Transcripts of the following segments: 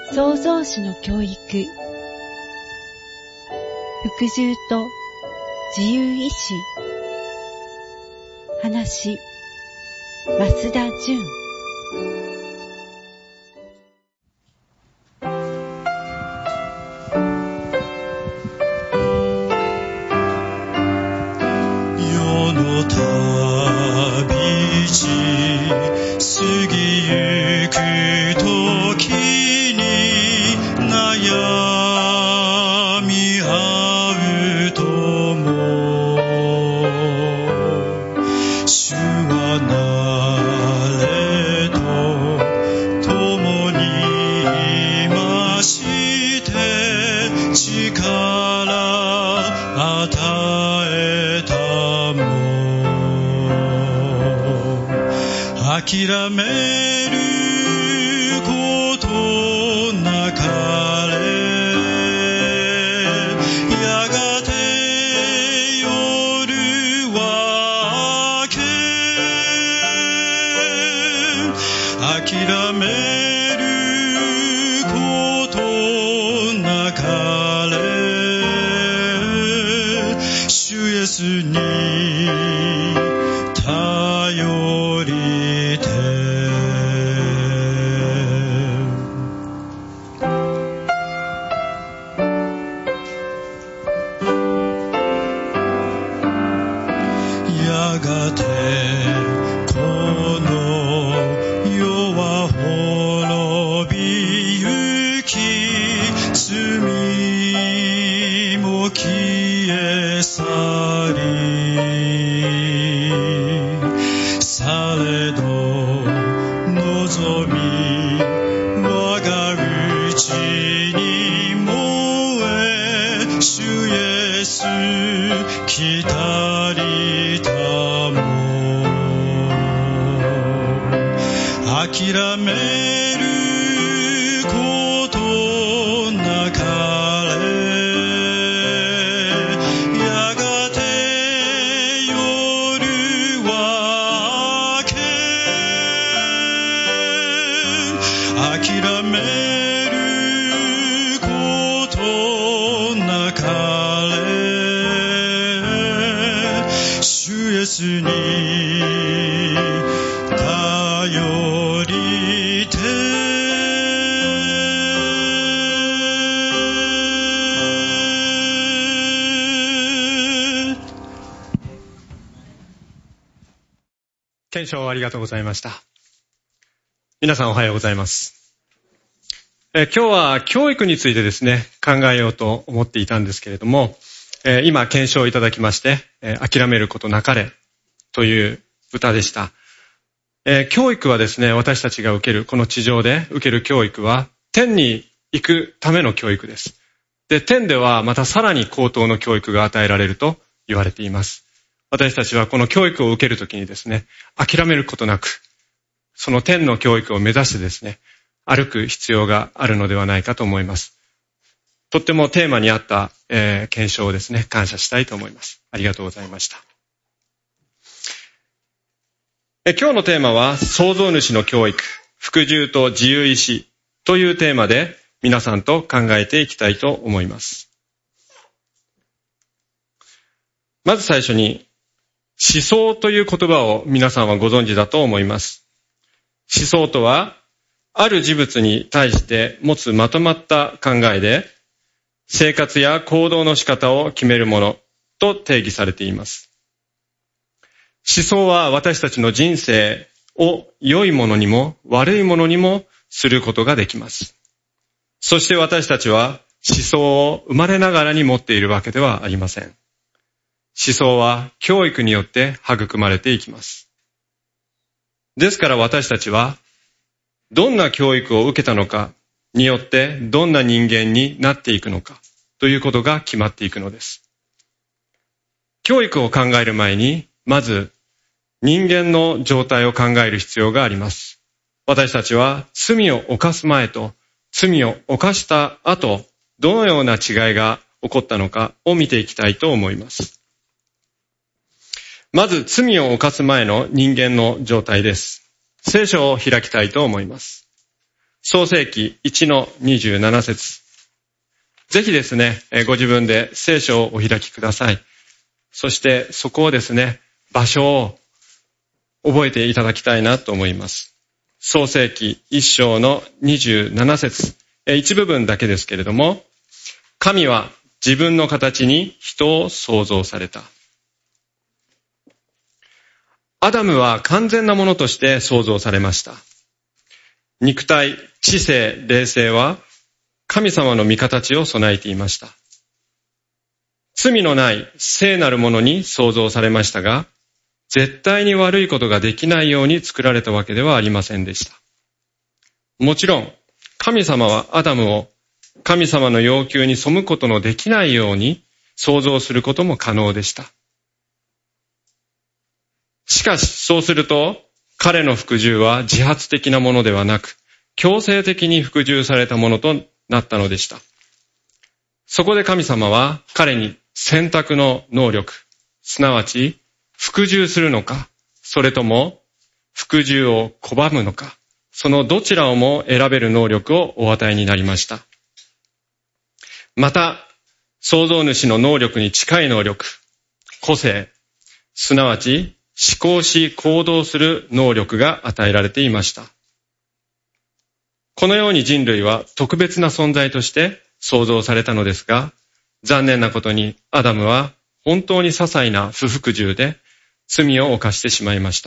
創造主の教育、服従と自由意志。話、増田純。 世の旅路過ぎゆく時に悩み合うとも主はなれと共にいまして力与えたも諦めることなかれやがて夜は明け諦めることなかれ主イエスに頼りてやがてこの世は滅びゆき罪も消え去りされど望み我がうちに燃え主イエス来たりたも諦めることなかれやがて夜は明け諦めることなかれ主イエスに頼りて検証ありがとうございました。皆さんおはようございます。今日は教育についてですね、考えようと思っていたんですけれども、今検証いただきまして、諦めることなかれという歌でした。教育はですね、私たちが受ける、この地上で受ける教育は、天に行くための教育です。で、天ではまたさらに高等の教育が与えられると言われています。私たちはこの教育を受けるときにですね、諦めることなく、その天の教育を目指してですね、歩く必要があるのではないかと思います。とってもテーマに合った、検証をですね、感謝したいと思います。ありがとうございました。今日のテーマは、創造主の教育、服従と自由意志というテーマで皆さんと考えていきたいと思います。まず最初に、思想という言葉を皆さんはご存知だと思います。思想とは、ある事物に対して持つまとまった考えで、生活や行動の仕方を決めるものと定義されています。思想は私たちの人生を良いものにも悪いものにもすることができます。そして私たちは思想を生まれながらに持っているわけではありません。思想は教育によって育まれていきます。ですから私たちはどんな教育を受けたのかによってどんな人間になっていくのかということが決まっていくのです。教育を考える前にまず人間の状態を考える必要があります。私たちは罪を犯す前と罪を犯した後、どのような違いが起こったのかを見ていきたいと思います。まず罪を犯す前の人間の状態です。聖書を開きたいと思います。 創世記1の27節。ぜひですね、ご自分で聖書をお開きください。そしてそこをですね、場所を覚えていただきたいなと思います。創世記1章の27節。一部分だけですけれども、神は自分の形に人を創造された。アダムは完全なものとして創造されました。肉体、知性、霊性は神様の御形を備えていました。罪のない聖なるものに創造されましたが、絶対に悪いことができないように作られたわけではありませんでした。もちろん、神様はアダムを神様の要求に背くことのできないように創造することも可能でした。しかし、そうすると、彼の服従は自発的なものではなく、強制的に服従されたものとなったのでした。そこで神様は彼に選択の能力、すなわち服従するのか、それとも服従を拒むのか、そのどちらをも選べる能力をお与えになりました。また、創造主の能力に近い能力、個性、すなわち思考し行動する能力が与えられていました。このように人類は特別な存在として創造されたのですが、残念なことにアダムは本当に些細な不服従で罪を犯してしまいました。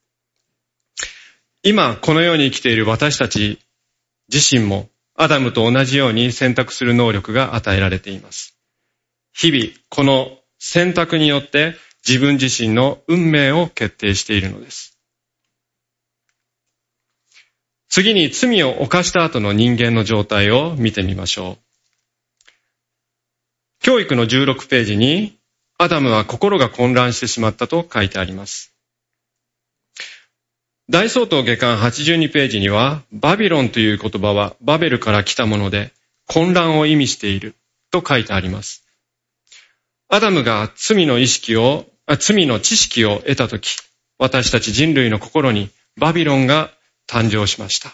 今この世に生きている私たち自身もアダムと同じように選択する能力が与えられています。日々この選択によって自分自身の運命を決定しているのです。次に罪を犯した後の人間の状態を見てみましょう。教育の16ページにアダムは心が混乱してしまったと書いてあります。大総統下巻82ページにはバビロンという言葉はバベルから来たもので混乱を意味していると書いてあります。アダムが罪の知識を得たとき、私たち人類の心にバビロンが誕生しました。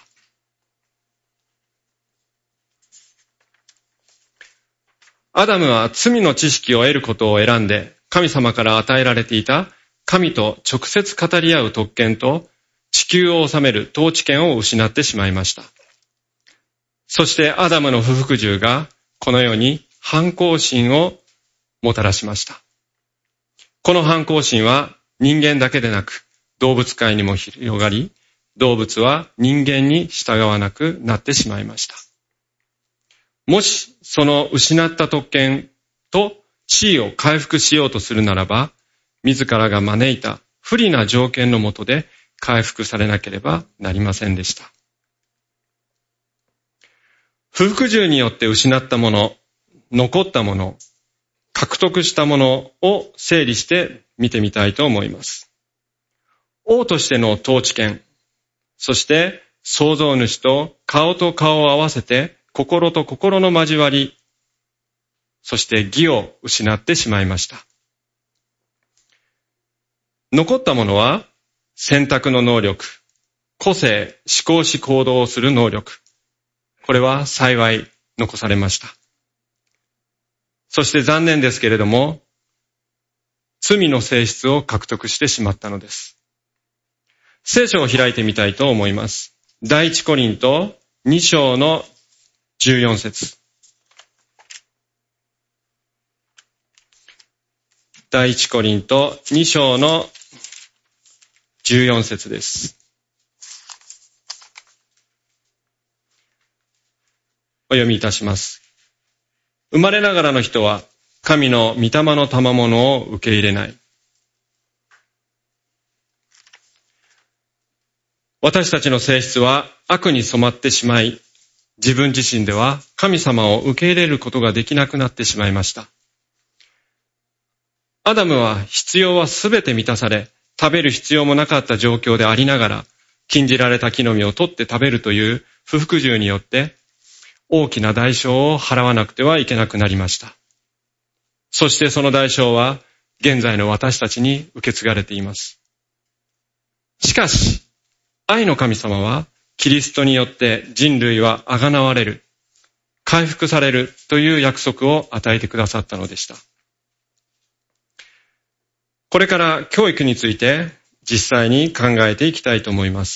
アダムは罪の知識を得ることを選んで、神様から与えられていた神と直接語り合う特権と地球を治める統治権を失ってしまいました。そしてアダムの不服従がこの世に反抗心をもたらしました。この反抗心は人間だけでなく動物界にも広がり、動物は人間に従わなくなってしまいました。もしその失った特権と地位を回復しようとするならば、自らが招いた不利な条件の下で回復されなければなりませんでした。不服従によって失ったもの、残ったもの、獲得したものを整理して見てみたいと思います。王としての統治権、そして創造主と顔と顔を合わせて心と心の交わり、そして義を失ってしまいました。残ったものは選択の能力、個性、思考し行動をする能力。これは幸い残されました。そして残念ですけれども、罪の性質を獲得してしまったのです。聖書を開いてみたいと思います。第一コリント2章の14節。第一コリント2章の14節です。お読みいたします。生まれながらの人は神の御霊の賜物を受け入れない。私たちの性質は悪に染まってしまい、自分自身では神様を受け入れることができなくなってしまいました。アダムは必要はすべて満たされ、食べる必要もなかった状況でありながら、禁じられた木の実を取って食べるという不服従によって、大きな代償を払わなくてはいけなくなりました。そしてその代償は、現在の私たちに受け継がれています。しかし、愛の神様はキリストによって人類はあがなわれる、回復されるという約束を与えてくださったのでした。これから教育について実際に考えていきたいと思います。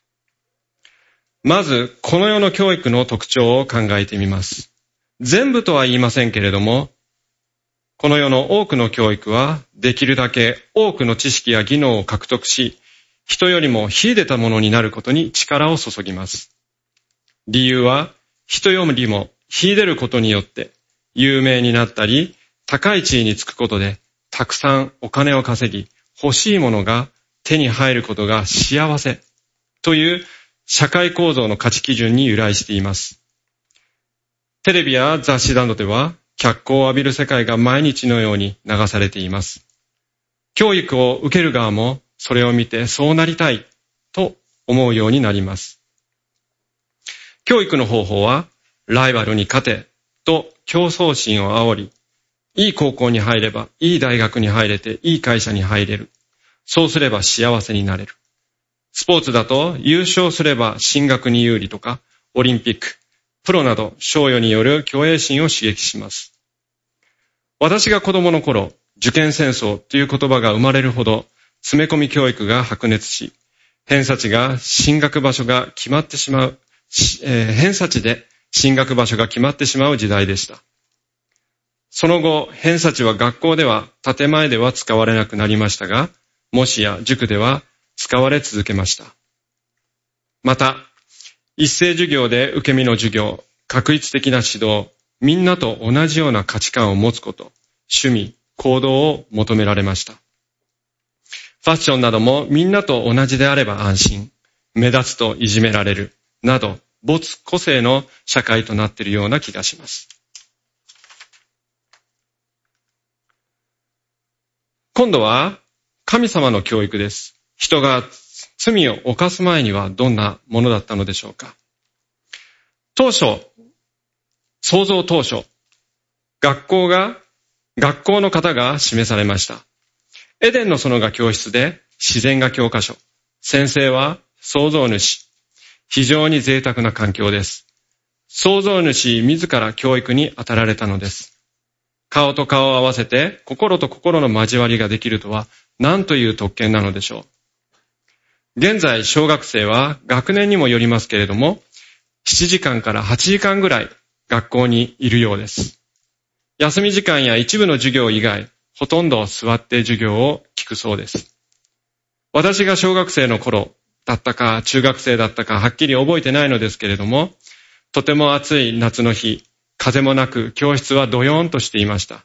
まず、この世の教育の特徴を考えてみます。全部とは言いませんけれども、この世の多くの教育はできるだけ多くの知識や技能を獲得し、人よりも秀でたものになることに力を注ぎます。理由は、人よりも秀でることによって有名になったり、高い地位につくことでたくさんお金を稼ぎ、欲しいものが手に入ることが幸せという社会構造の価値基準に由来しています。テレビや雑誌などでは脚光を浴びる世界が毎日のように流されています。教育を受ける側もそれを見てそうなりたいと思うようになります。教育の方法はライバルに勝てと競争心を煽り、いい高校に入ればいい大学に入れていい会社に入れる。そうすれば幸せになれる。スポーツだと優勝すれば進学に有利とか、オリンピック、プロなど賞与による虚栄心を刺激します。私が子供の頃、受験戦争という言葉が生まれるほど詰め込み教育が白熱し、偏差値が進学場所が決まってしまう、偏差値で進学場所が決まってしまう時代でした。その後、偏差値は学校では建前では使われなくなりましたが、模試や塾では使われ続けました。また、一斉授業で受け身の授業、画一的な指導、みんなと同じような価値観を持つこと、趣味、行動を求められました。ファッションなどもみんなと同じであれば安心、目立つといじめられる、など、没個性の社会となっているような気がします。今度は神様の教育です。人が罪を犯す前にはどんなものだったのでしょうか。創造当初、学校の方が示されました。エデンの園が教室で、自然が教科書。先生は創造主。非常に贅沢な環境です。創造主自ら教育に当たられたのです。顔と顔を合わせて心と心の交わりができるとは何という特権なのでしょう。現在小学生は学年にもよりますけれども、7時間から8時間ぐらい学校にいるようです。休み時間や一部の授業以外、ほとんど座って授業を聞くそうです。私が小学生の頃だったか中学生だったかはっきり覚えてないのですけれども、とても暑い夏の日、風もなく教室はどよーんとしていました。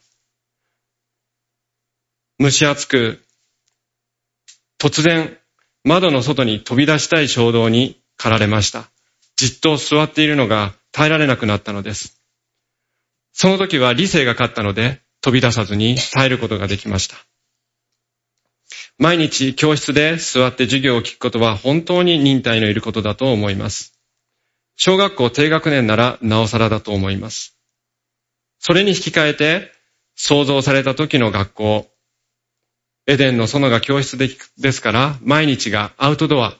蒸し暑く、突然窓の外に飛び出したい衝動に駆られました。じっと座っているのが耐えられなくなったのです。その時は理性が勝ったので飛び出さずに耐えることができました。毎日教室で座って授業を聞くことは本当に忍耐のいることだと思います。小学校低学年ならなおさらだと思います。それに引き換えて創造された時の学校、エデンの園が教室ですから毎日がアウトドア。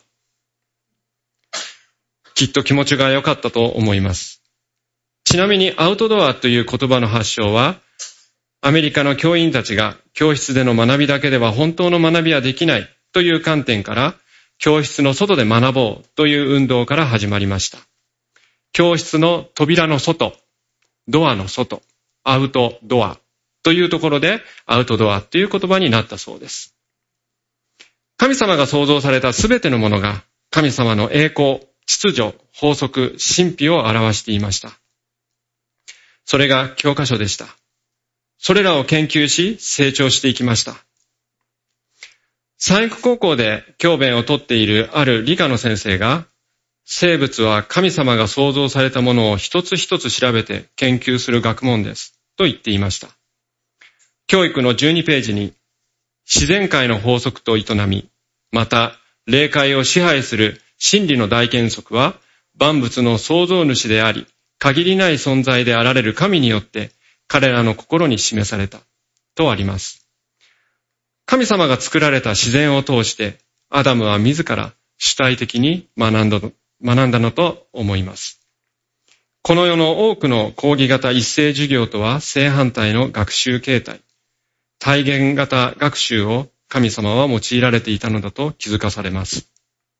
きっと気持ちが良かったと思います。ちなみにアウトドアという言葉の発祥はアメリカの教員たちが教室での学びだけでは本当の学びはできないという観点から教室の外で学ぼうという運動から始まりました。教室の扉の外、ドアの外、アウトドアというところでアウトドアという言葉になったそうです。神様が創造されたすべてのものが神様の栄光、秩序、法則、神秘を表していました。それが教科書でした。それらを研究し成長していきました。三育高校で教鞭をとっているある理科の先生が、生物は神様が創造されたものを一つ一つ調べて研究する学問ですと言っていました。教育の12ページに自然界の法則と営み、また霊界を支配する真理の大原則は万物の創造主であり、限りない存在であられる神によって彼らの心に示されたとあります。神様が作られた自然を通してアダムは自ら主体的に学んだ学んだのと思います。この世の多くの講義型一斉授業とは正反対の学習形態、体現型学習を神様は用いられていたのだと気づかされます。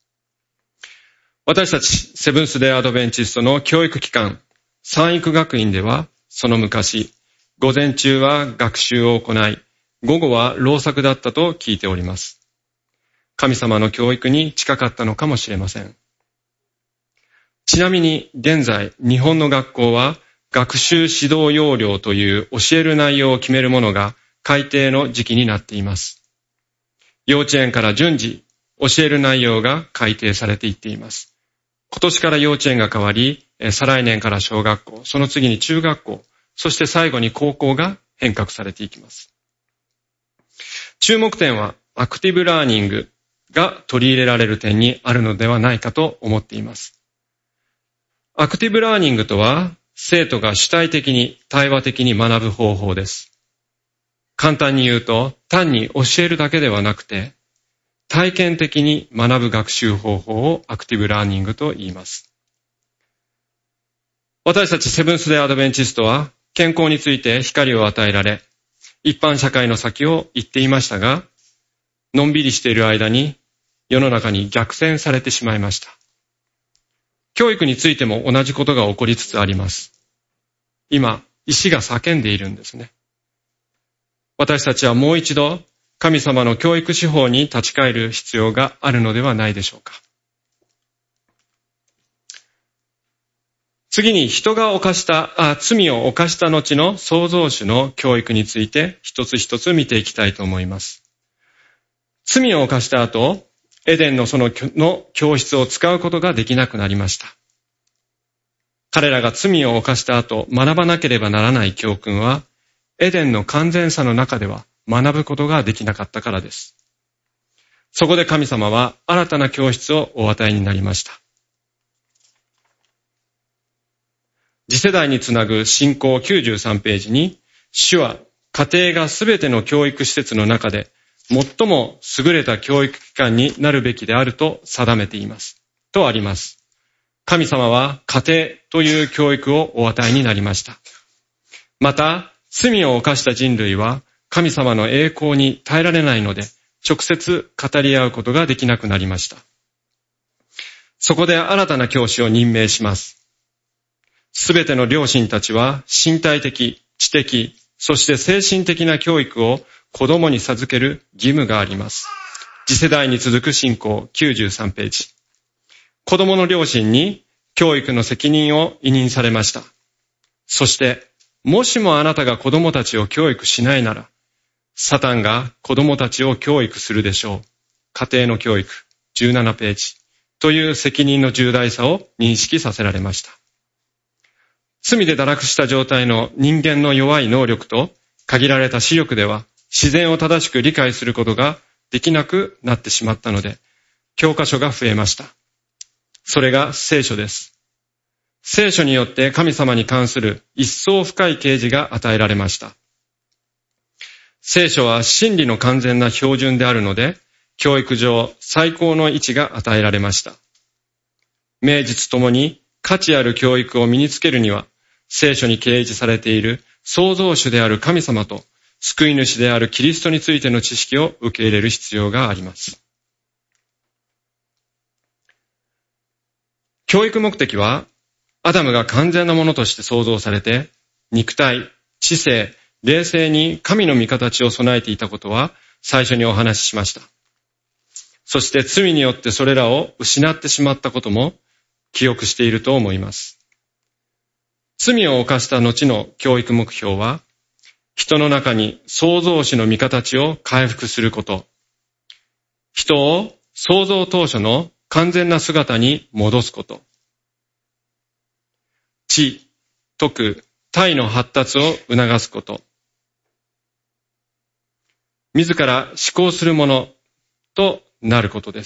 私たちセブンスデーアドベンチストの教育機関、三育学院では、その昔、午前中は学習を行い、午後は労作だったと聞いております。神様の教育に近かったのかもしれません。ちなみに現在、日本の学校は学習指導要領という教える内容を決めるものが改定の時期になっています。幼稚園から順次、教える内容が改定されていっています。今年から幼稚園が変わり、再来年から小学校、その次に中学校、そして最後に高校が変革されていきます。注目点はアクティブラーニングが取り入れられる点にあるのではないかと思っています。アクティブラーニングとは、生徒が主体的に対話的に学ぶ方法です。簡単に言うと、単に教えるだけではなくて、体験的に学ぶ学習方法をアクティブラーニングと言います。私たちセブンス・デー・アドベンチストは健康について光を与えられ、一般社会の先を行っていましたが、のんびりしている間に世の中に逆転されてしまいました。教育についても同じことが起こりつつあります。今、石が叫んでいるんですね。私たちはもう一度、神様の教育手法に立ち返る必要があるのではないでしょうか。次に罪を犯した後の創造主の教育について一つ一つ見ていきたいと思います。罪を犯した後、エデンの園の教室を使うことができなくなりました。彼らが罪を犯した後、学ばなければならない教訓は、エデンの完全さの中では学ぶことができなかったからです。そこで神様は新たな教室をお与えになりました。次世代につなぐ信仰93ページに、主は家庭がすべての教育施設の中で最も優れた教育機関になるべきであると定めています。とあります。神様は家庭という教育をお与えになりました。また、罪を犯した人類は神様の栄光に耐えられないので、直接語り合うことができなくなりました。そこで新たな教師を任命します。すべての両親たちは身体的、知的、そして精神的な教育を子供に授ける義務があります。次世代に続く信仰93ページ。子供の両親に教育の責任を委任されました。そして、もしもあなたが子供たちを教育しないなら、サタンが子供たちを教育するでしょう。家庭の教育17ページという責任の重大さを認識させられました。罪で堕落した状態の人間の弱い能力と限られた視力では自然を正しく理解することができなくなってしまったので、教科書が増えました。それが聖書です。聖書によって神様に関する一層深い啓示が与えられました。聖書は真理の完全な標準であるので、教育上最高の位置が与えられました。名実ともに価値ある教育を身につけるには、聖書に掲示されている創造主である神様と救い主であるキリストについての知識を受け入れる必要があります。教育目的は、アダムが完全なものとして創造されて、肉体、知性、霊性に神の御形を備えていたことは最初にお話ししました。そして罪によってそれらを失ってしまったことも記憶していると思います。罪を犯した後の教育目標は、人の中に創造主の御形を回復すること、人を創造当初の完全な姿に戻すこと、知、徳、体の発達を促すこと、自ら思考するものとなることです。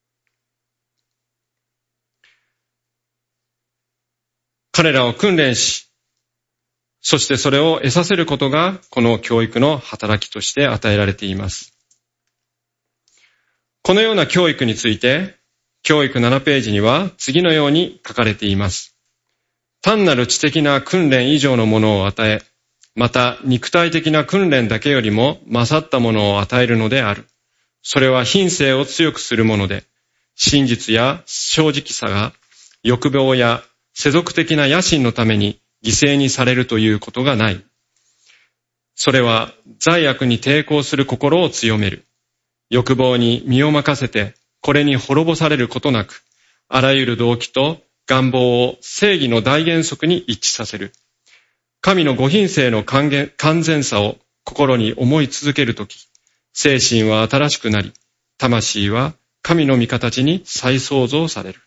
彼らを訓練し、そしてそれを得させることがこの教育の働きとして与えられています。このような教育について、 教育7ページには次のように書かれています。単なる知的な訓練以上のものを与え、また肉体的な訓練だけよりも勝ったものを与えるのである。それは品性を強くするもので、真実や正直さが欲望や世俗的な野心のために犠牲にされるということがない。それは罪悪に抵抗する心を強める。欲望に身を任せてこれに滅ぼされることなく、あらゆる動機と願望を正義の大原則に一致させる。神のご品性の完全さを心に思い続けるとき、精神は新しくなり、魂は神の御形に再創造される。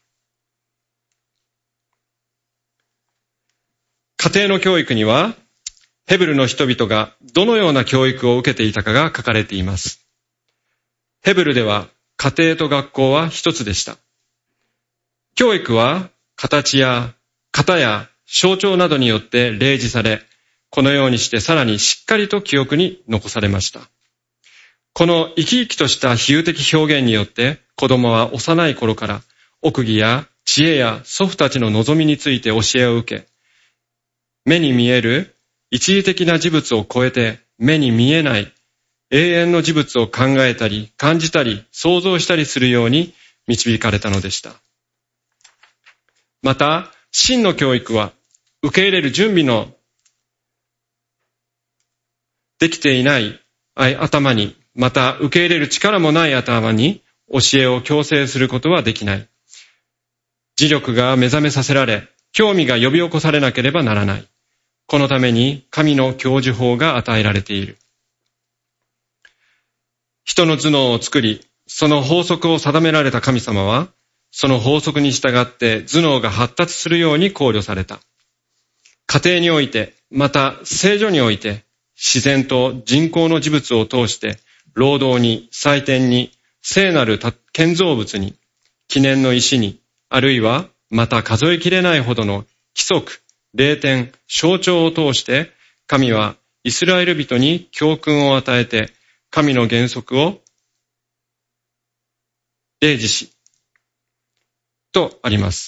家庭の教育には、ヘブルの人々がどのような教育を受けていたかが書かれています。ヘブルでは家庭と学校は一つでした。教育は形や型や象徴などによって例示され、このようにしてさらにしっかりと記憶に残されました。この生き生きとした比喩的表現によって子供は幼い頃から奥義や知恵や祖父たちの望みについて教えを受け、目に見える一時的な事物を超えて目に見えない永遠の事物を考えたり感じたり想像したりするように導かれたのでした。また、真の教育は受け入れる準備のできていない頭に、また受け入れる力もない頭に教えを強制することはできない。磁力が目覚めさせられ、興味が呼び起こされなければならない。このために神の教授法が与えられている。人の頭脳を作り、その法則を定められた神様は、その法則に従って頭脳が発達するように考慮された。家庭において、また聖所において、自然と人工の事物を通して、労働に、祭典に、聖なる建造物に、記念の石に、あるいはまた数えきれないほどの規則、霊典、象徴を通して、神はイスラエル人に教訓を与えて、神の原則を例示し、とあります。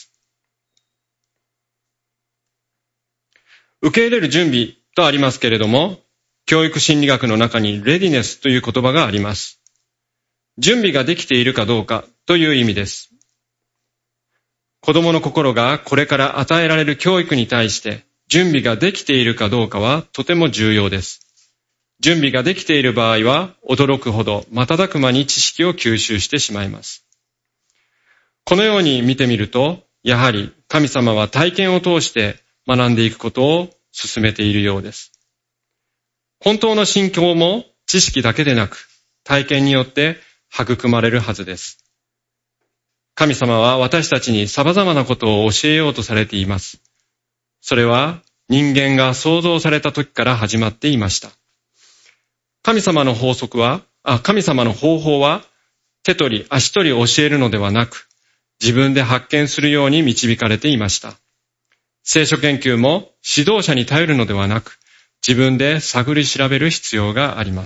受け入れる準備とありますけれども、教育心理学の中にレディネスという言葉があります。準備ができているかどうかという意味です。子供の心がこれから与えられる教育に対して準備ができているかどうかはとても重要です。準備ができている場合は驚くほど瞬く間に知識を吸収してしまいます。このように見てみると、やはり神様は体験を通して学んでいくことを進めているようです。本当の信仰も知識だけでなく体験によって育まれるはずです。神様は私たちに様々なことを教えようとされています。それは人間が創造された時から始まっていました。神様の方法は手取り足取り教えるのではなく、自分で発見するように導かれていました。聖書研究も指導者に頼るのではなく、自分で探り調べる必要があります。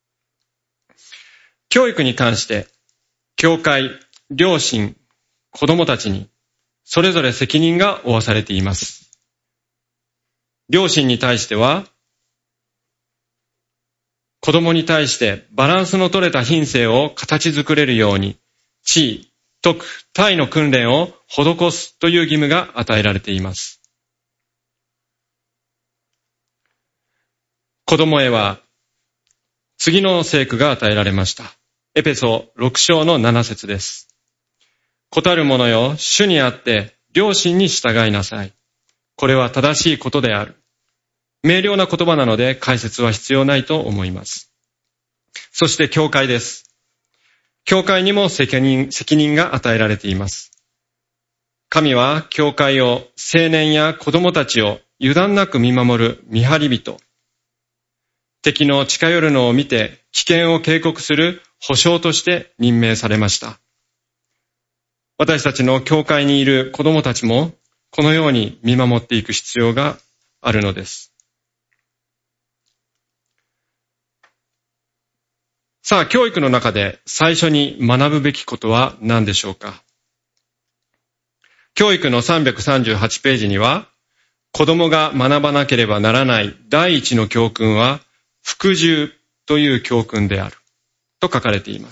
教育に関して、教会、両親、子供たちにそれぞれ責任が負わされています。両親に対しては、子供に対してバランスの取れた品性を形作れるように、地位、徳、体の訓練を施すという義務が与えられています。子供へは次の聖句が与えられました。エペソ6章の7節です。子たる者よ、主にあって両親に従いなさい。これは正しいことである。明瞭な言葉なので解説は必要ないと思います。そして教会です。教会にも責任が与えられています。神は教会を、青年や子供たちを油断なく見守る見張り人。敵の近寄るのを見て危険を警告する保証として任命されました。私たちの教会にいる子供たちもこのように見守っていく必要があるのです。さあ、教育の中で最初に学ぶべきことは何でしょうか。 教育の338ページには、子供が学ばなければならない第一の教訓は、服従という教訓であると書かれています。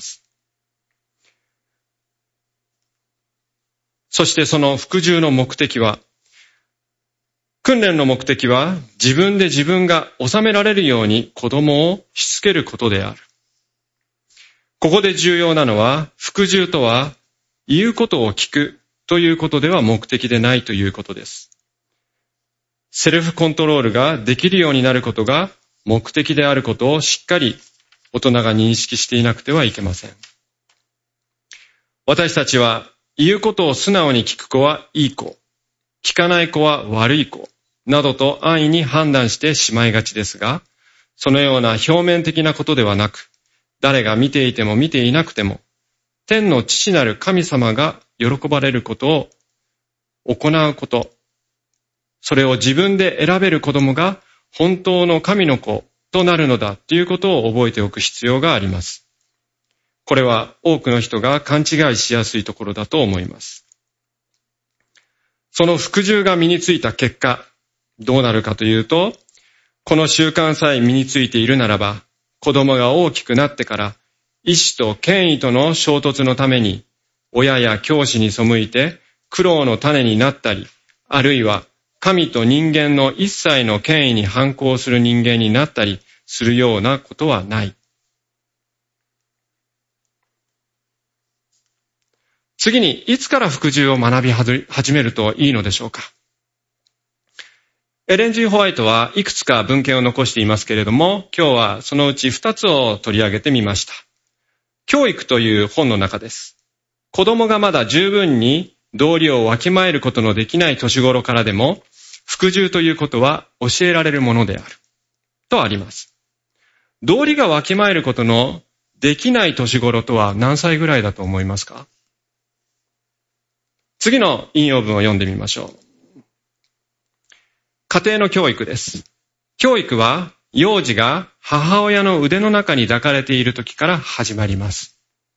そしてその服従の目的は、訓練の目的は自分で自分が治められるように子供をしつけることである。ここで重要なのは、服従とは言うことを聞くということでは目的でないということです。セルフコントロールができるようになることが目的であることをしっかり大人が認識していなくてはいけません。私たちは言うことを素直に聞く子はいい子、聞かない子は悪い子などと安易に判断してしまいがちですが、そのような表面的なことではなく、誰が見ていても見ていなくても、天の父なる神様が喜ばれることを行うこと、それを自分で選べる子供が本当の神の子となるのだということを覚えておく必要があります。これは多くの人が勘違いしやすいところだと思います。その服従が身についた結果、どうなるかというと、この習慣さえ身についているならば、子供が大きくなってから意志と権威との衝突のために親や教師に背いて苦労の種になったり、あるいは神と人間の一切の権威に反抗する人間になったりするようなことはない。次に、いつから服従を学び始めるといいのでしょうか。エレン・G・ホワイトはいくつか文献を残していますけれども、今日はそのうち2つを取り上げてみました。教育という本の中です。子供がまだ十分に道理をわきまえることのできない年頃からでも、服従ということは教えられるものである。とあります。道理がわきまえることのできない年頃とは何歳ぐらいだと思いますか？次の引用文を読んでみましょう。家庭の教育です。教育は幼児が母親の腕の中に抱かれている時から始まります。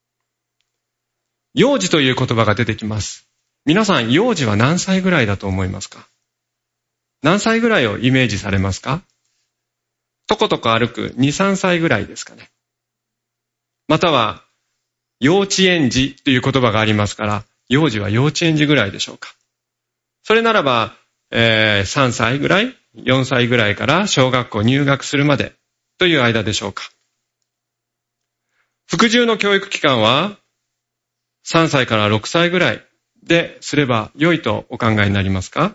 幼児という言葉が出てきます。皆さん、幼児は何歳ぐらいだと思いますか？何歳ぐらいをイメージされますか？とことこ歩く2、3歳ぐらいですかね。または、幼稚園児という言葉がありますから、幼児は幼稚園児ぐらいでしょうか。それならば、3歳ぐらい、4歳ぐらいから小学校入学するまでという間でしょうか。服従の教育期間は3歳から6歳ぐらいですれば良いとお考えになりますか？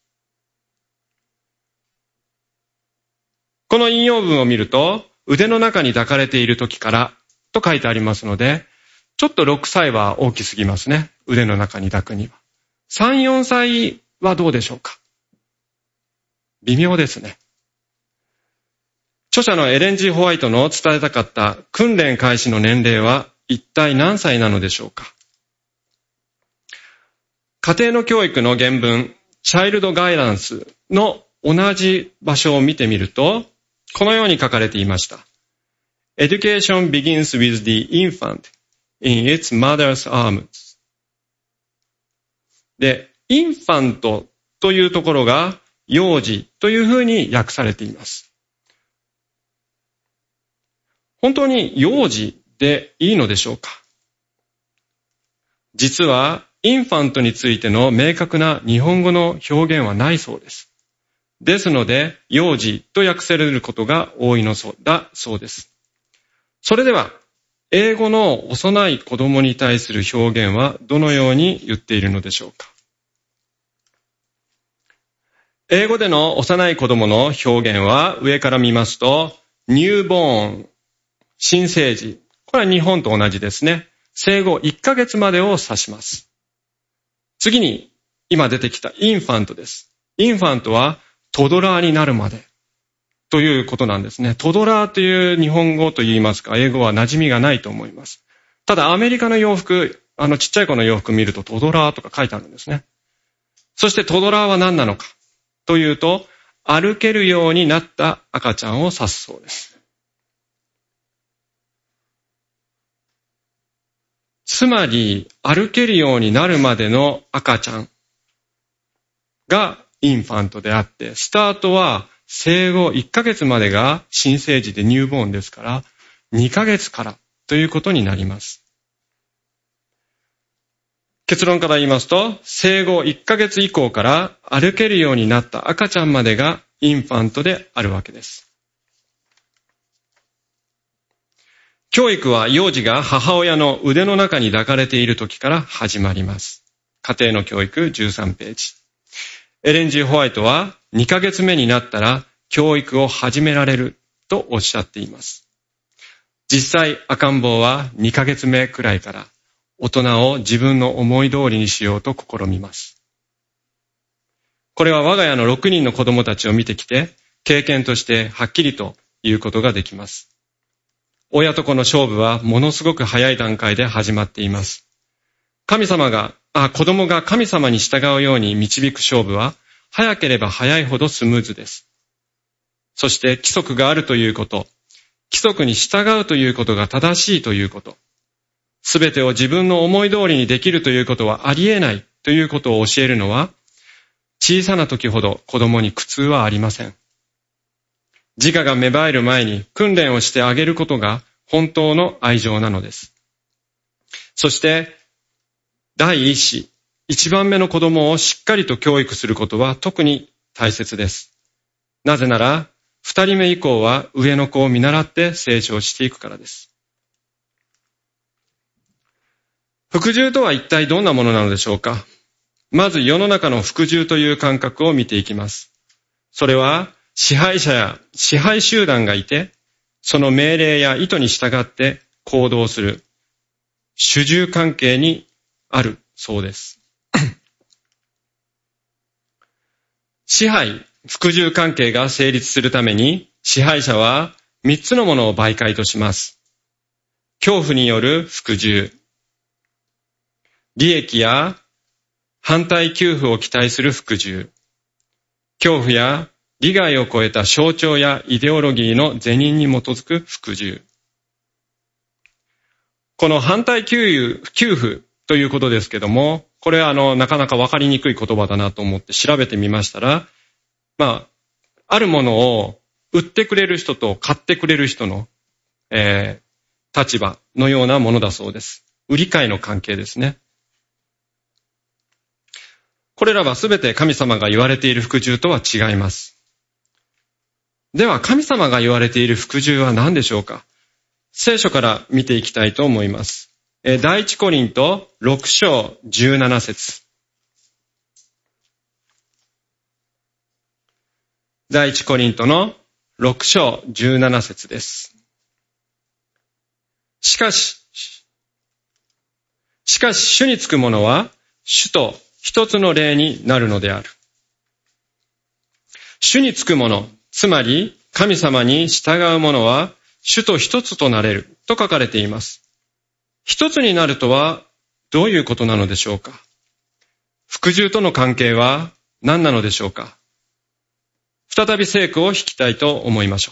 この引用文を見ると、腕の中に抱かれている時からと書いてありますので、ちょっと6歳は大きすぎますね。腕の中に抱くには。3、4歳はどうでしょうか？微妙ですね。著者のエレン・G・ホワイトの伝えたかった訓練開始の年齢は一体何歳なのでしょうか？家庭の教育の原文、チャイルドガイダンスの同じ場所を見てみると、このように書かれていました。Education begins with the infant in its mother's arms. で、インファントというところが幼児というふうに訳されています。本当に幼児でいいのでしょうか？実はインファントについての明確な日本語の表現はないそうです。ですので、幼児と訳されることが多いのだそうです。それでは、英語の幼い子供に対する表現はどのように言っているのでしょうか？英語での幼い子供の表現は上から見ますと、ニューボーン、新生児。これは日本と同じですね。生後1ヶ月までを指します。次に、今出てきたインファントです。インファントはトドラーになるまでということなんですね。トドラーという日本語といいますか、英語は馴染みがないと思います。ただアメリカの洋服、ちっちゃい子の洋服見るとトドラーとか書いてあるんですね。そしてトドラーは何なのかというと、歩けるようになった赤ちゃんを指すそうです。つまり、歩けるようになるまでの赤ちゃんがインファントであって、スタートは生後1ヶ月までが新生児でニューボーンですから、2ヶ月からということになります。結論から言いますと、生後1ヶ月以降から歩けるようになった赤ちゃんまでがインファントであるわけです。教育は幼児が母親の腕の中に抱かれている時から始まります。家庭の教育13ページ。エレン・G・ホワイトは2ヶ月目になったら教育を始められるとおっしゃっています。実際赤ん坊は2ヶ月目くらいから大人を自分の思い通りにしようと試みます。これは我が家の6人の子供たちを見てきて経験としてはっきりと言うことができます。親と子の勝負はものすごく早い段階で始まっています。子供が神様に従うように導く勝負は早ければ早いほどスムーズです。そして規則があるということ、規則に従うということが正しいということ、すべてを自分の思い通りにできるということはありえないということを教えるのは、小さな時ほど子供に苦痛はありません。自我が芽生える前に訓練をしてあげることが本当の愛情なのです。そして第一子、一番目の子供をしっかりと教育することは特に大切です。なぜなら二人目以降は上の子を見習って成長していくからです。服従とは一体どんなものなのでしょうか。まず世の中の服従という感覚を見ていきます。それは支配者や支配集団がいて、その命令や意図に従って行動する主従関係にあるそうです。支配、服従関係が成立するために支配者は3つのものを媒介とします。恐怖による服従、利益や反対給付を期待する服従、恐怖や利害を超えた象徴やイデオロギーの是認に基づく服従。この反対給付ということですけども、これはなかなかわかりにくい言葉だなと思って調べてみましたら、あるものを売ってくれる人と買ってくれる人の、立場のようなものだそうです。売り買いの関係ですね。これらはすべて神様が言われている服従とは違います。では神様が言われている服従は何でしょうか。聖書から見ていきたいと思います。第一コリント6章17節。第一コリントの6章17節です。しかし主につくものは主と一つの霊になるのである。主につくもの、つまり神様に従うものは主と一つとなれると書かれています。一つになるとはどういうことなのでしょうか。服従との関係は何なのでしょうか。再び聖句を引きたいと思います。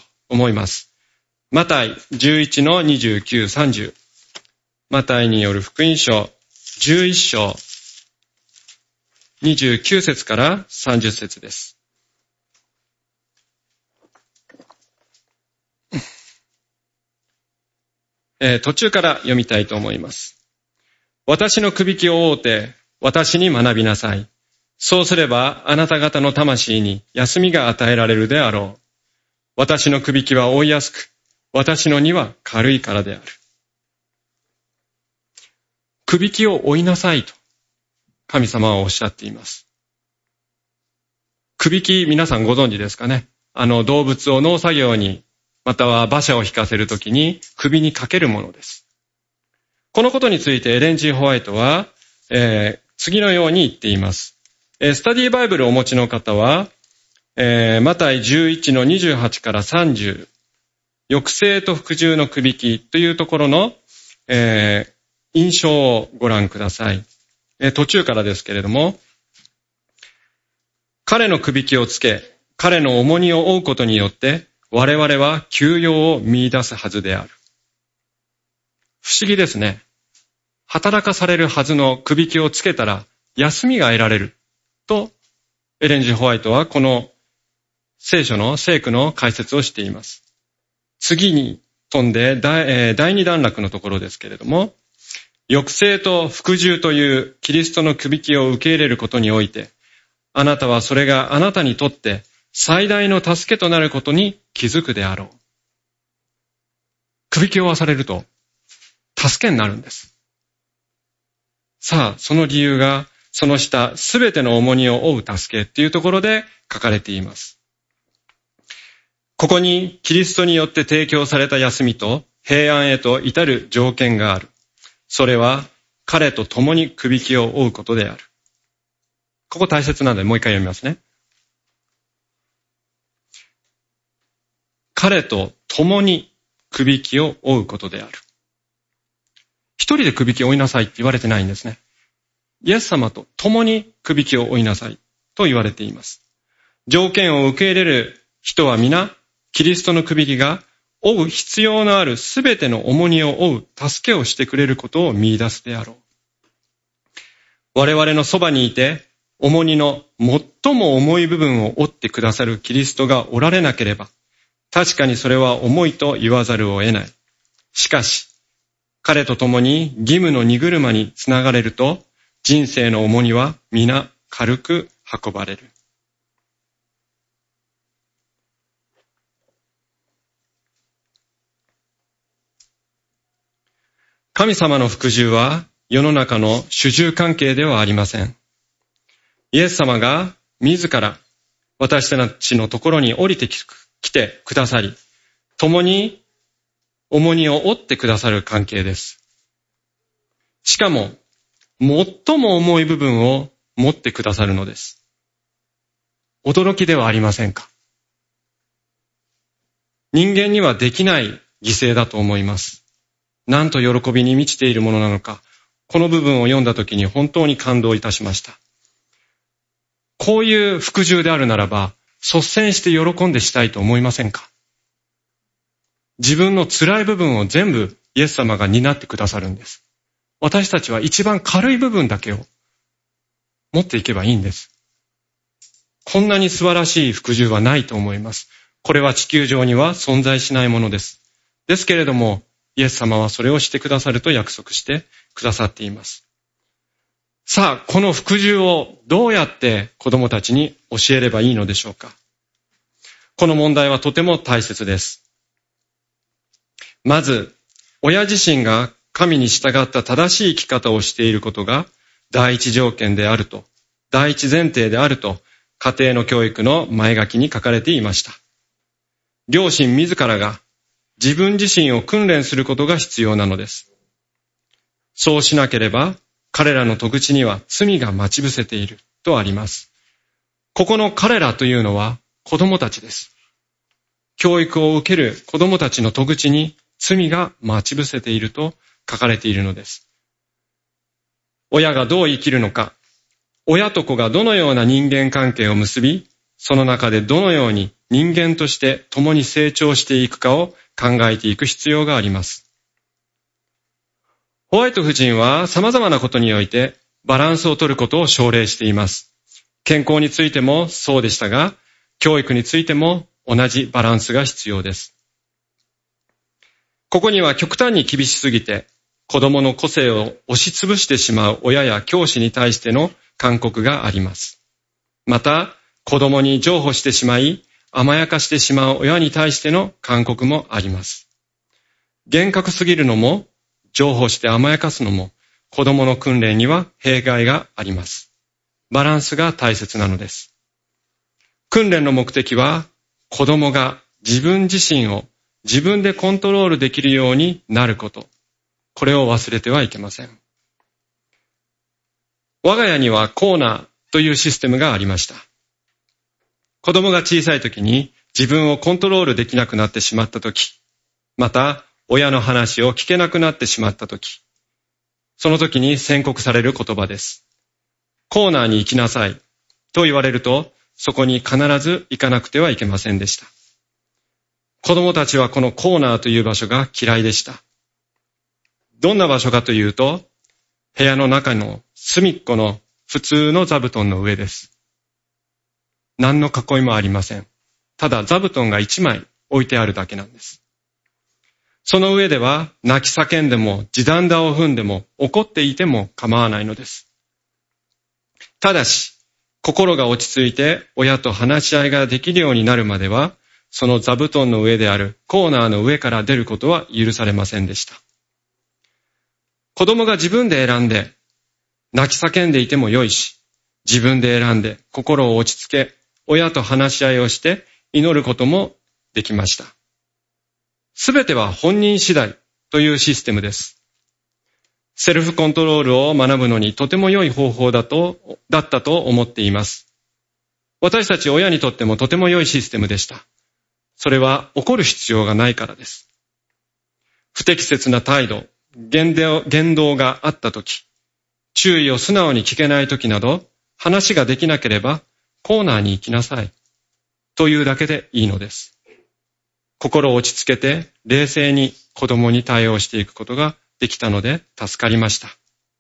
マタイ11の29、30。マタイによる福音書11章29節から30節です。途中から読みたいと思います。私のくびきを追うて、私に学びなさい。そうすれば、あなた方の魂に休みが与えられるであろう。私のくびきは追いやすく、私の荷は軽いからである。くびきを追いなさいと、神様はおっしゃっています。くびき、皆さんご存知ですかね。動物を農作業に、または馬車を引かせるときに首にかけるものです。このことについてエレン・G・ホワイトは、次のように言っています。スタディバイブルをお持ちの方は、マタイ11の28から30、抑制と服従のくびきというところの、印象をご覧ください。途中からですけれども、彼のくびきをつけ、彼の重荷を負うことによって、我々は休養を見出すはずである。不思議ですね。働かされるはずのくびきをつけたら休みが得られるとエレン・ジ・ホワイトはこの聖書の聖句の解説をしています。次に飛んで第二段落のところですけれども、抑制と服従というキリストのくびきを受け入れることにおいて、あなたはそれがあなたにとって最大の助けとなることに気づくであろう。くびきを負わされると助けになるんです。さあ、その理由がその下、すべての重荷を負う助けっていうところで書かれています。ここにキリストによって提供された休みと平安へと至る条件がある。それは彼と共にくびきを負うことである。ここ大切なのでもう一回読みますね。彼と共にくびきを負うことである。一人でくびきを負いなさいって言われてないんですね。イエス様と共にくびきを負いなさいと言われています。条件を受け入れる人は皆、キリストのくびきが負う必要のあるすべての重荷を負う助けをしてくれることを見出すであろう。我々のそばにいて、重荷の最も重い部分を負ってくださるキリストがおられなければ、確かにそれは重いと言わざるを得ない。しかし、彼と共に義務の荷車につながれると、人生の重荷は皆軽く運ばれる。神様の服従は世の中の主従関係ではありません。イエス様が自ら私たちのところに降りてきてくださり、共に重荷を負ってくださる関係です。しかも、最も重い部分を持ってくださるのです。驚きではありませんか？人間にはできない犠牲だと思います。なんと喜びに満ちているものなのか、この部分を読んだときに本当に感動いたしました。こういう服従であるならば、率先して喜んでしたいと思いませんか？自分の辛い部分を全部イエス様が担ってくださるんです。私たちは一番軽い部分だけを持っていけばいいんです。こんなに素晴らしい服従はないと思います。これは地球上には存在しないものです。ですけれども、イエス様はそれをしてくださると約束してくださっています。さあ、この服従をどうやって子供たちに教えればいいのでしょうか。この問題はとても大切です。まず、親自身が神に従った正しい生き方をしていることが第一条件であると、第一前提であると、家庭の教育の前書きに書かれていました。両親自らが自分自身を訓練することが必要なのです。そうしなければ、彼らの戸口には罪が待ち伏せているとあります。ここの彼らというのは子供たちです。教育を受ける子供たちの戸口に罪が待ち伏せていると書かれているのです。親がどう生きるのか、親と子がどのような人間関係を結び、その中でどのように人間として共に成長していくかを考えていく必要があります。ホワイト夫人は様々なことにおいてバランスを取ることを奨励しています。健康についてもそうでしたが、教育についても同じバランスが必要です。ここには極端に厳しすぎて子供の個性を押しつぶしてしまう親や教師に対しての勧告があります。また、子供に譲歩してしまい、甘やかしてしまう親に対しての勧告もあります。厳格すぎるのも、譲歩して甘やかすのも、子供の訓練には弊害があります。バランスが大切なのです。訓練の目的は、子供が自分自身を自分でコントロールできるようになること。これを忘れてはいけません。我が家にはコーナーというシステムがありました。子供が小さい時に自分をコントロールできなくなってしまった時、また親の話を聞けなくなってしまった時、その時に宣告される言葉です。コーナーに行きなさいと言われると、そこに必ず行かなくてはいけませんでした。子供たちはこのコーナーという場所が嫌いでした。どんな場所かというと、部屋の中の隅っこの普通の座布団の上です。 何の囲いもありません。ただ座布団が1枚置いてあるだけなんです。その上では泣き叫んでも地団打を踏んでも怒っていても構わないのです。ただし、心が落ち着いて親と話し合いができるようになるまでは、その座布団の上であるコーナーの上から出ることは許されませんでした。子供が自分で選んで、泣き叫んでいてもよいし、自分で選んで心を落ち着け、親と話し合いをして祈ることもできました。すべては本人次第というシステムです。セルフコントロールを学ぶのにとても良い方法だったと思っています。私たち親にとってもとても良いシステムでした。それは怒る必要がないからです。不適切な態度、言動があったとき、注意を素直に聞けないときなど、話ができなければコーナーに行きなさいというだけでいいのです。心を落ち着けて冷静に子供に対応していくことができたので助かりました。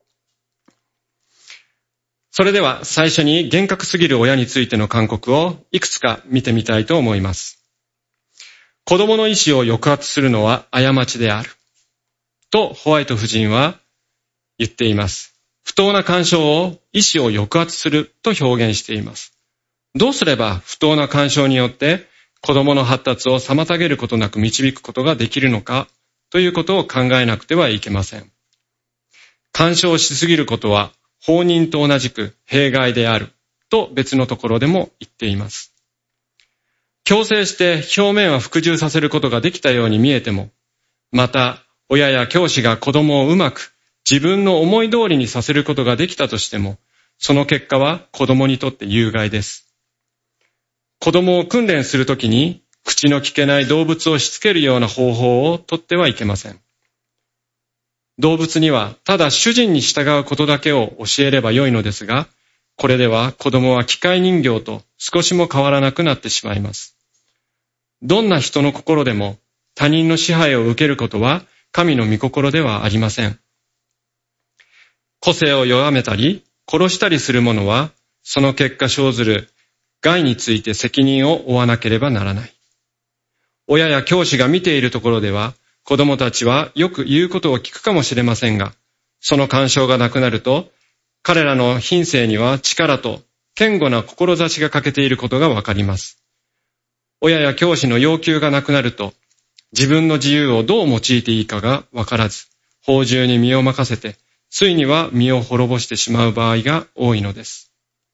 それでは最初に厳格すぎる親についての勧告をいくつか見てみたいと思います。子供の意思を抑圧するのは過ちであるとホワイト夫人は言っています。不当な干渉を意思を抑圧すると表現しています。どうすれば不当な干渉によって子供の発達を妨げることなく導くことができるのかということを考えなくてはいけません。干渉しすぎることは放任と同じく弊害であると別のところでも言っています。強制して表面は服従させることができたように見えても、また親や教師が子供をうまく自分の思い通りにさせることができたとしても、その結果は子供にとって有害です。子供を訓練するときに口の聞けない動物をしつけるような方法をとってはいけません。動物にはただ主人に従うことだけを教えればよいのですが、これでは子供は機械人形と少しも変わらなくなってしまいます。どんな人の心でも他人の支配を受けることは神の御心ではありません。個性を弱めたり殺したりする者はその結果生ずる害について責任を負わなければならない。親や教師が見ているところでは子供たちはよく言うことを聞くかもしれませんが、その干渉がなくなると彼らの品性には力と堅固な志が欠けていることがわかります。親や教師の要求がなくなると自分の自由をどう用いていいかがわからず、放縦に身を任せてついには身を滅ぼしてしまう場合が多いのです。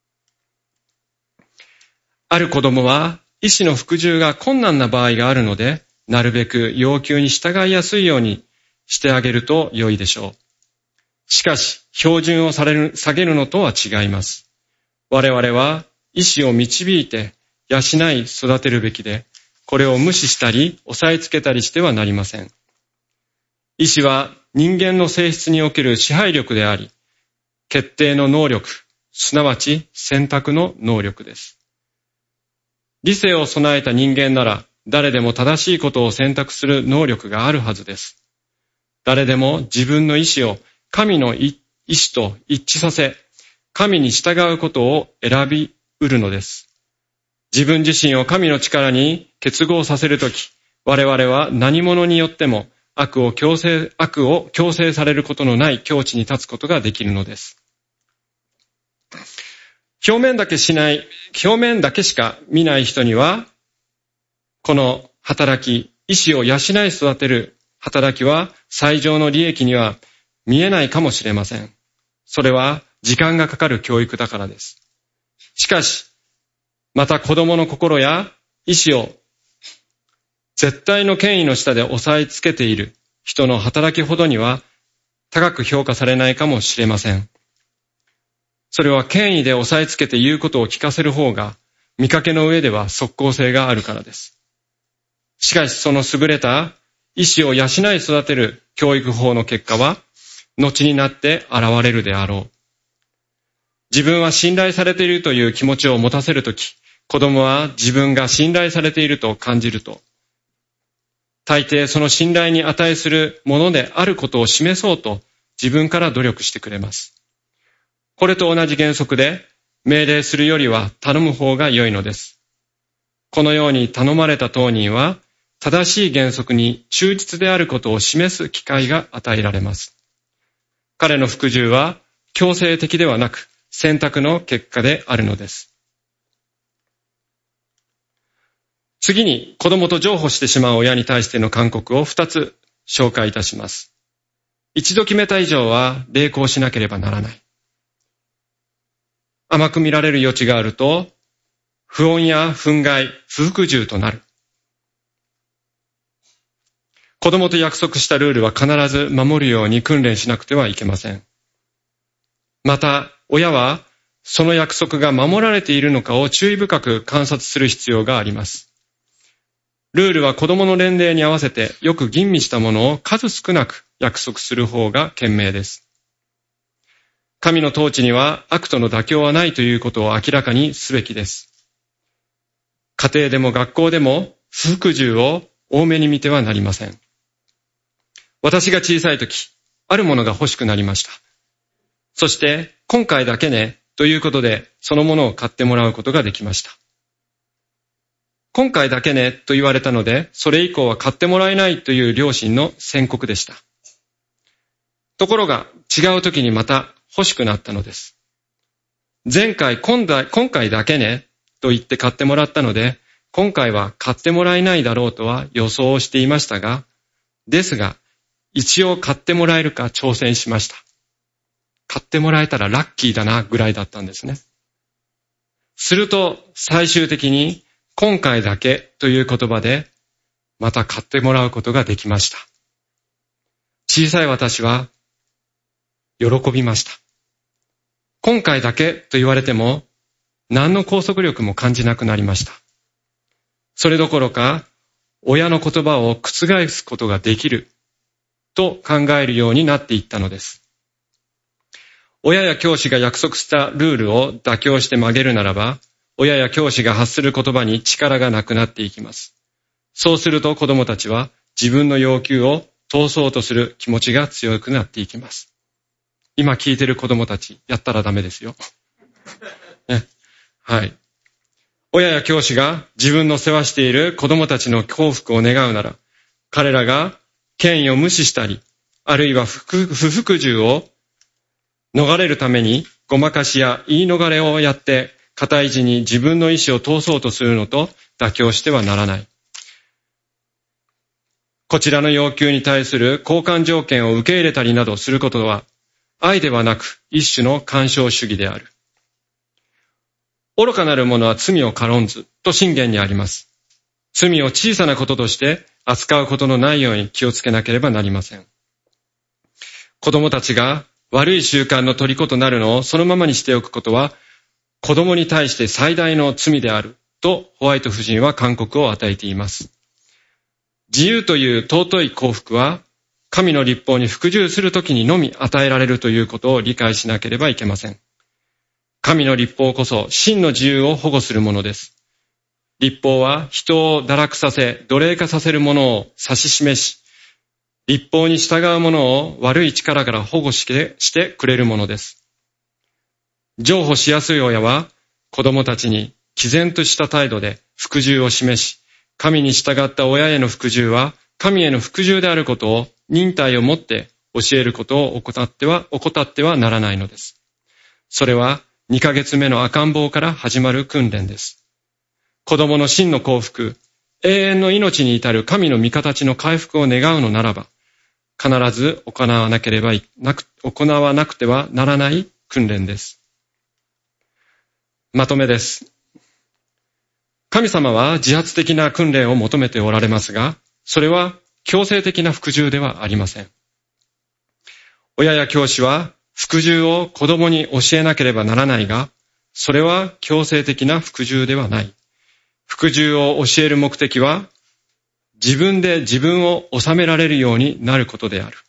ある子供は意思の服従が困難な場合があるので、なるべく要求に従いやすいようにしてあげると良いでしょう。しかし、標準を下げるのとは違います。我々は意思を導いて養い育てるべきで、これを無視したり押さえつけたりしてはなりません。意思は人間の性質における支配力であり、決定の能力、すなわち選択の能力です。理性を備えた人間なら、誰でも正しいことを選択する能力があるはずです。誰でも自分の意志を神の意志と一致させ、神に従うことを選び得るのです。自分自身を神の力に結合させるとき、我々は何者によっても悪を強制されることのない境地に立つことができるのです。表面だけしか見ない人には、この働き、意志を養い育てる働きは最上の利益には見えないかもしれません。それは時間がかかる教育だからです。しかし、また子供の心や意志を絶対の権威の下で押さえつけている人の働きほどには高く評価されないかもしれません。それは権威で押さえつけて言うことを聞かせる方が見かけの上では即効性があるからです。しかしその優れた意志を養い育てる教育法の結果は後になって現れるであろう。自分は信頼されているという気持ちを持たせるとき、子供は自分が信頼されていると感じると、大抵その信頼に値するものであることを示そうと自分から努力してくれます。これと同じ原則で、 命令するよりは頼む方が良いのです。このように頼まれた当人は、正しい原則に忠実であることを示す機会が与えられます。彼の服従は強制的ではなく、選択の結果であるのです。次に、子供と譲歩してしまう親に対しての勧告を2つ紹介いたします。一度決めた以上は励行しなければならない。甘く見られる余地があると、不穏や憤慨、不服従となる。子供と約束したルールは必ず守るように訓練しなくてはいけません。また、親はその約束が守られているのかを注意深く観察する必要があります。ルールは子供の年齢に合わせてよく吟味したものを数少なく約束する方が賢明です。神の統治には悪との妥協はないということを明らかにすべきです。家庭でも学校でも不服従を多めに見てはなりません。私が小さい時、あるものが欲しくなりました。そして、今回だけね、ということで、そのものを買ってもらうことができました。今回だけね、と言われたので、それ以降は買ってもらえないという両親の宣告でした。ところが、違う時にまた欲しくなったのです。今回だけね、と言って買ってもらったので、今回は買ってもらえないだろうとは予想をしていましたが、ですが、一応買ってもらえるか挑戦しました。買ってもらえたらラッキーだなぐらいだったんですね。すると最終的に今回だけという言葉でまた買ってもらうことができました。小さい私は喜びました。今回だけと言われても何の拘束力も感じなくなりました。それどころか親の言葉を覆すことができると考えるようになっていったのです。親や教師が約束したルールを妥協して曲げるならば、親や教師が発する言葉に力がなくなっていきます。そうすると子供たちは自分の要求を通そうとする気持ちが強くなっていきます。今聞いてる子供たち、やったらダメですよ。ね、はい。親や教師が自分の世話している子供たちの幸福を願うなら、彼らが権威を無視したり、あるいは不服従を逃れるためにごまかしや言い逃れをやって固い意地に自分の意思を通そうとするのと妥協してはならない。こちらの要求に対する交換条件を受け入れたりなどすることは愛ではなく一種の干渉主義である。愚かなる者は罪を軽んずと箴言にあります。罪を小さなこととして扱うことのないように気をつけなければなりません。子供たちが悪い習慣の虜となるのをそのままにしておくことは子供に対して最大の罪であるとホワイト夫人は勧告を与えています。自由という尊い幸福は神の律法に服従するときにのみ与えられるということを理解しなければいけません。神の律法こそ真の自由を保護するものです。律法は人を堕落させ奴隷化させるものを指し示し、律法に従う者を悪い力から保護してくれるものです。譲歩しやすい親は子供たちに毅然とした態度で服従を示し、神に従った親への服従は神への服従であることを忍耐をもって教えることを怠ってはならないのです。それは2ヶ月目の赤ん坊から始まる訓練です。子供の真の幸福、永遠の命に至る神の御形の回復を願うのならば、必ず行わなくてはならない訓練です。まとめです。神様は自発的な訓練を求めておられますが、それは強制的な服従ではありません。親や教師は服従を子供に教えなければならないが、それは強制的な服従ではない。服従を教える目的は、自分で自分を治められるようになることである。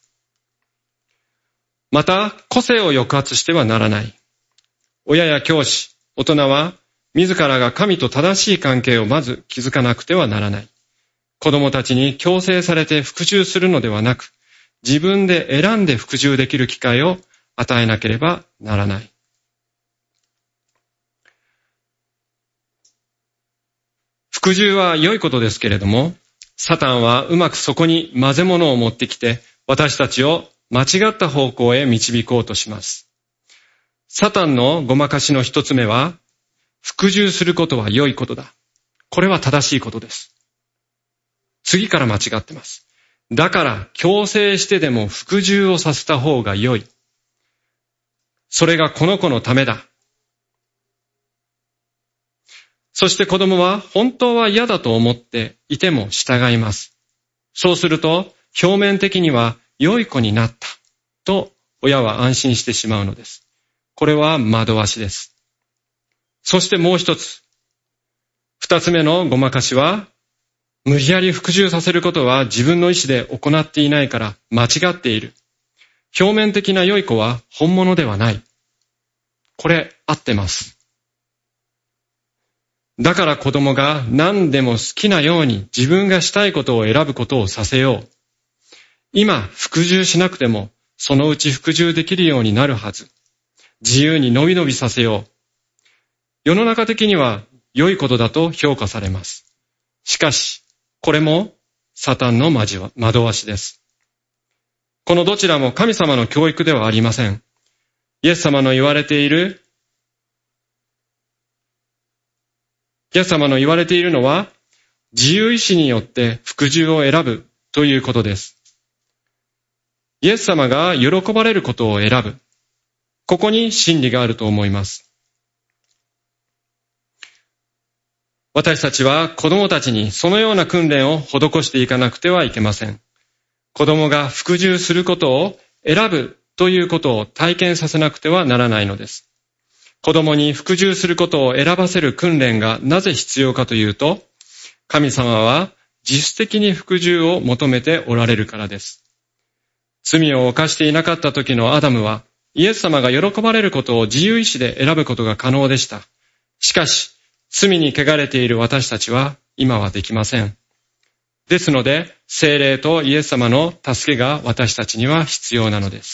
また、個性を抑圧してはならない。親や教師、大人は、自らが神と正しい関係をまず築かなくてはならない。子供たちに強制されて服従するのではなく、自分で選んで服従できる機会を与えなければならない。 服従は良いことですけれども、サタンはうまくそこに混ぜ物を持ってきて、私たちを間違った方向へ導こうとします。サタンのごまかしの一つ目は、服従することは良いことだ。これは正しいことです。次から間違ってます。だから強制してでも服従をさせた方が良い。それがこの子のためだ。そして子供は本当は嫌だと思っていても従います。そうすると表面的には良い子になったと親は安心してしまうのです。これは惑わしです。そしてもう一つ。二つ目のごまかしは、無理やり服従させることは自分の意思で行っていないから間違っている。表面的な良い子は本物ではない。これ合ってます。だから子供が何でも好きなように自分がしたいことを選ぶことをさせよう。今服従しなくてもそのうち服従できるようになるはず。自由にのびのびさせよう。世の中的には良いことだと評価されます。しかし、これもサタンの惑わしです。このどちらも神様の教育ではありません。イエス様の言われているのは、自由意志によって服従を選ぶということです。イエス様が喜ばれることを選ぶ。ここに真理があると思います。私たちは子供たちにそのような訓練を施していかなくてはいけません。子供が服従することを選ぶということを体験させなくてはならないのです。子供に服従することを選ばせる訓練がなぜ必要かというと、神様は自主的に服従を求めておられるからです。罪を犯していなかった時のアダムは、イエス様が喜ばれることを自由意志で選ぶことが可能でした。しかし、罪に汚れている私たちは今はできません。ですので、聖霊とイエス様の助けが私たちには必要なのです。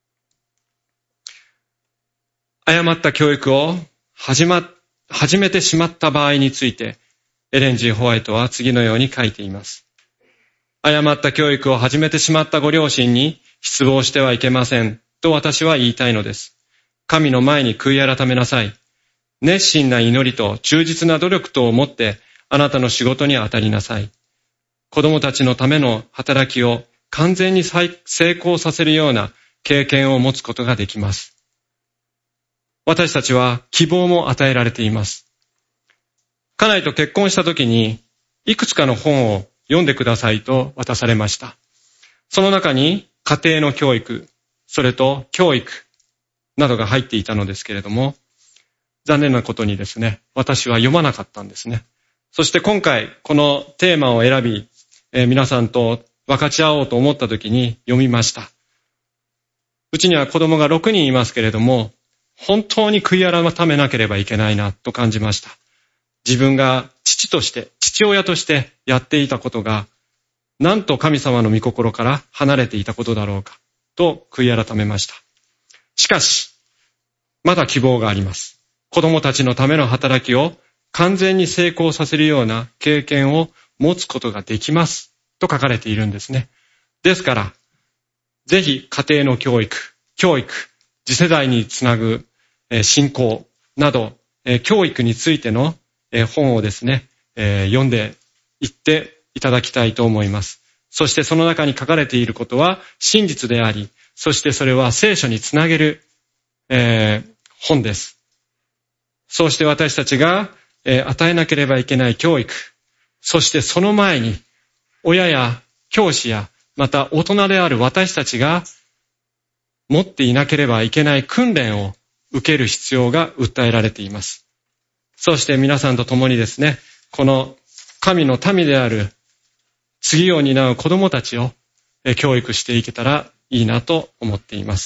誤った教育を始めてしまった場合について、エレン・G・ホワイトは次のように書いています。誤った教育を始めてしまったご両親に失望してはいけませんと私は言いたいのです。神の前に悔い改めなさい。熱心な祈りと忠実な努力とをもってあなたの仕事に当たりなさい。子供たちのための働きを完全に成功させるような経験を持つことができます。私たちは希望も与えられています。家内と結婚した時にいくつかの本を読んでくださいと渡されました。その中に家庭の教育、それと教育などが入っていたのですけれども、残念なことにですね、私は読まなかったんですね。そして今回このテーマを選び、皆さんと分かち合おうと思った時に読みました。うちには子供が6人いますけれども、本当に悔い改めなければいけないなと感じました。自分が父親としてやっていたことが、なんと神様の御心から離れていたことだろうかと悔い改めました。しかし、まだ希望があります。子供たちのための働きを完全に成功させるような経験を持つことができますと書かれているんですね。ですから、ぜひ家庭の教育、次世代につなぐ信仰など、教育についての本をですね、読んでいっていただきたいと思います。そしてその中に書かれていることは真実であり、そしてそれは聖書につなげる、本です。そうして私たちが与えなければいけない教育、そしてその前に親や教師やまた大人である私たちが持っていなければいけない訓練を受ける必要が訴えられています。そして皆さんと共にですね、この神の民である次を担う子供たちを教育していけたらいいなと思っています。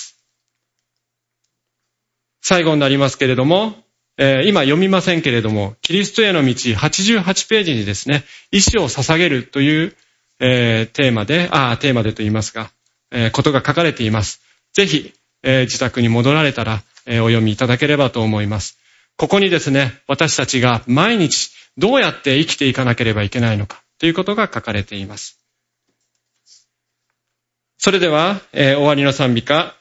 最後になりますけれども、今読みませんけれども、キリストへの道88ページにですね、意志を捧げるという、テーマでと言いますか、ことが書かれています。ぜひ、自宅に戻られたら、お読みいただければと思います。ここにですね、私たちが毎日どうやって生きていかなければいけないのかということが書かれています。それでは、終わりの賛美歌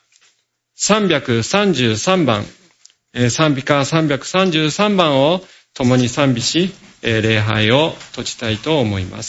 333番、賛美歌333番を共に賛美し、礼拝を閉じたいと思います。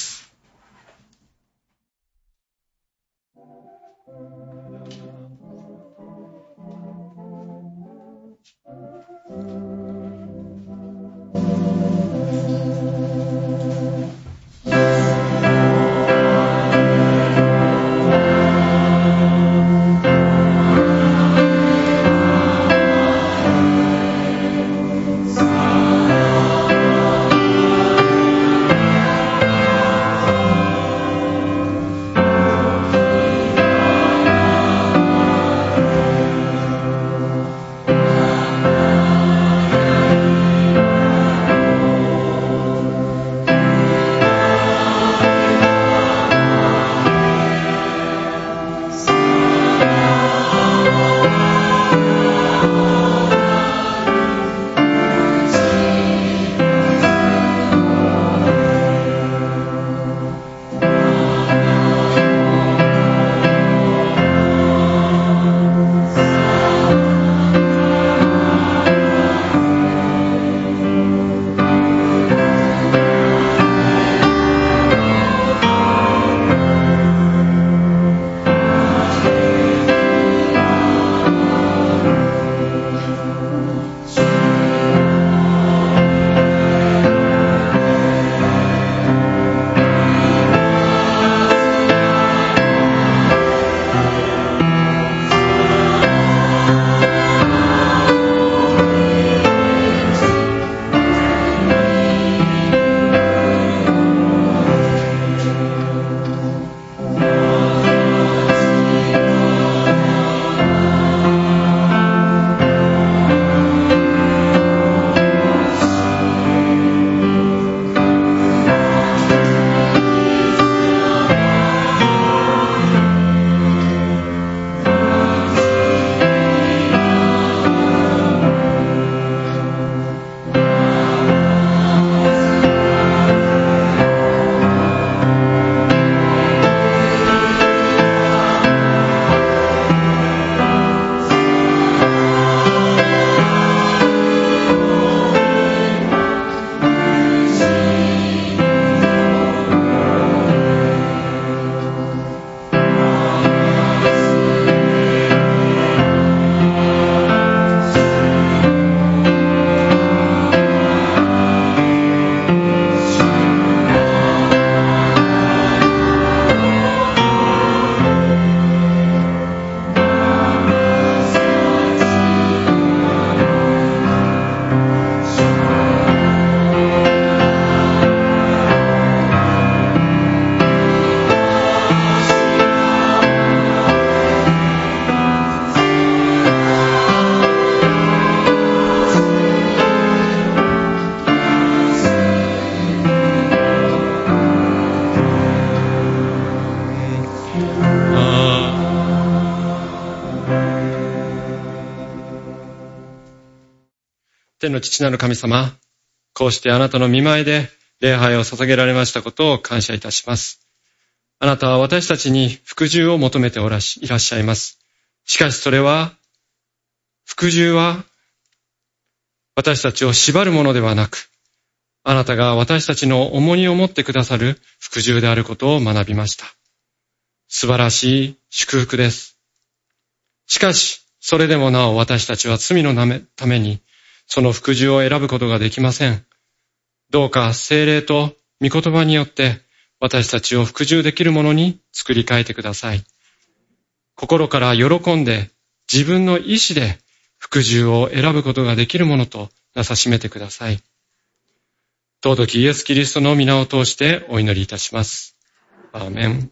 天の父なる神様、こうしてあなたの御前で礼拝を捧げられましたことを感謝いたします。あなたは私たちに服従を求めていらっしゃいます。しかしそれは、服従は私たちを縛るものではなく、あなたが私たちの重荷を持ってくださる服従であることを学びました。素晴らしい祝福です。しかし、それでもなお私たちは罪のためにその服従を選ぶことができません。どうか聖霊と御言葉によって私たちを服従できるものに作り変えてください。心から喜んで自分の意志で服従を選ぶことができるものとなさしめてください。尊きイエス・キリストの皆を通してお祈りいたします。アーメン。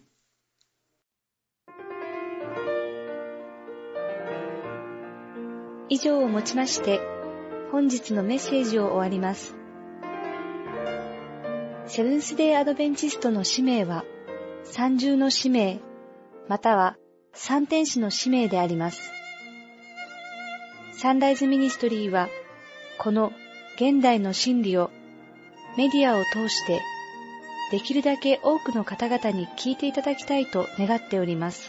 以上をもちまして本日のメッセージを終わります。セブンスデーアドベンチストの使命は三重の使命または三天使の使命であります。サンライズミニストリーはこの現代の真理をメディアを通してできるだけ多くの方々に聞いていただきたいと願っております。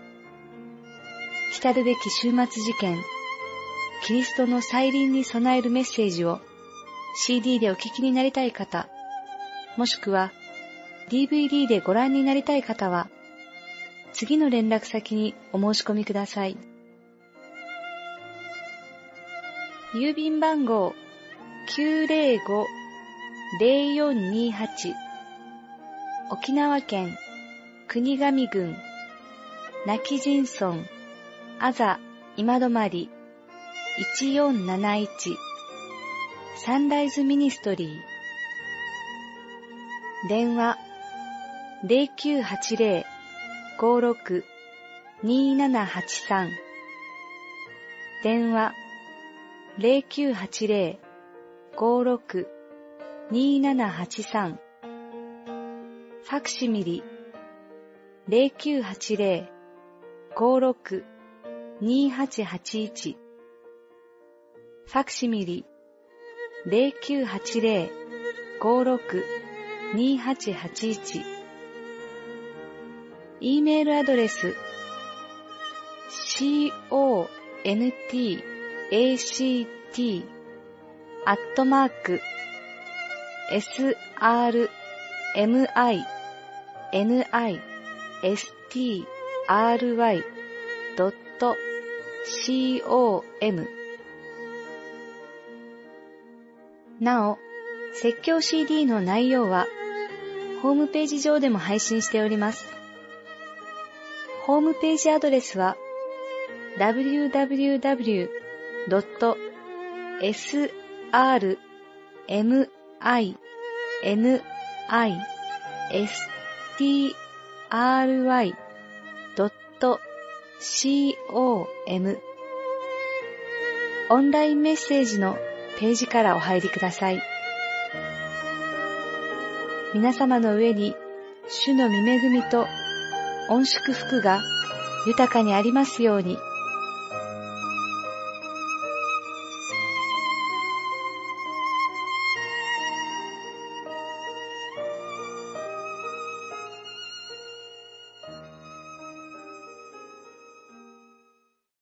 来るべき終末事件、キリストの再臨に備えるメッセージを CD でお聞きになりたい方、もしくは DVD でご覧になりたい方は、次の連絡先にお申し込みください。郵便番号 905-0428 沖縄県国頭郡今帰仁村あざ今泊1471サンライズミニストリー。電話 0980-56-2783 電話 0980-56-2783 ファクシミリ 0980-56-2881 ファクシミリ 0980-56-2881 E メールアドレス contact@smistry.com なお、説教 CD の内容はホームページ上でも配信しております。ホームページアドレスは www.smistry.com オンラインメッセージのページからお入りください。皆様の上に主の御恵みと御祝福が豊かにありますように。